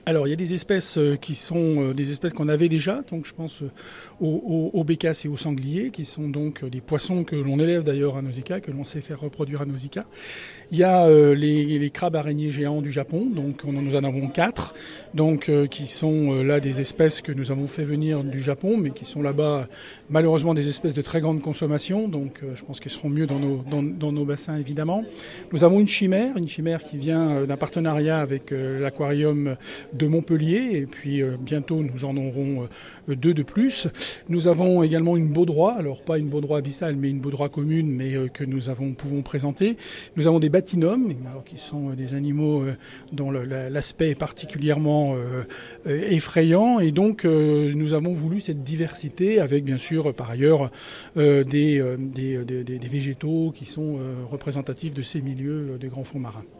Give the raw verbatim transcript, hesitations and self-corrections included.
Alors, il y a des espèces euh, qui sont euh, des espèces qu'on avait déjà, donc je pense euh, aux, aux, aux bécasses et aux sangliers, qui sont donc euh, des poissons que l'on élève d'ailleurs à Nausicaa, que l'on sait faire reproduire à Nausicaa. Il y a euh, les, les crabes araignées géants du Japon, donc on, nous en avons quatre, donc euh, qui sont euh, là des espèces que nous avons fait venir du Japon, mais qui sont là-bas malheureusement des espèces de très grande consommation, donc euh, je pense qu'elles seront mieux dans nos, dans, dans nos bassins évidemment. Nous avons une chimère, une chimère qui vient euh, d'un partenariat avec euh, l'aquarium de Montpellier, et puis euh, bientôt nous en aurons euh, deux de plus. Nous avons également une baudroie, alors pas une baudroie abyssale, mais une baudroie commune, mais euh, que nous avons, pouvons présenter. Nous avons des batinums, alors, qui sont euh, des animaux euh, dont le, la, l'aspect est particulièrement euh, euh, effrayant, et donc euh, nous avons voulu cette diversité, avec bien sûr par ailleurs euh, des, euh, des, des, des végétaux qui sont euh, représentatifs de ces milieux euh, des grands fonds marins.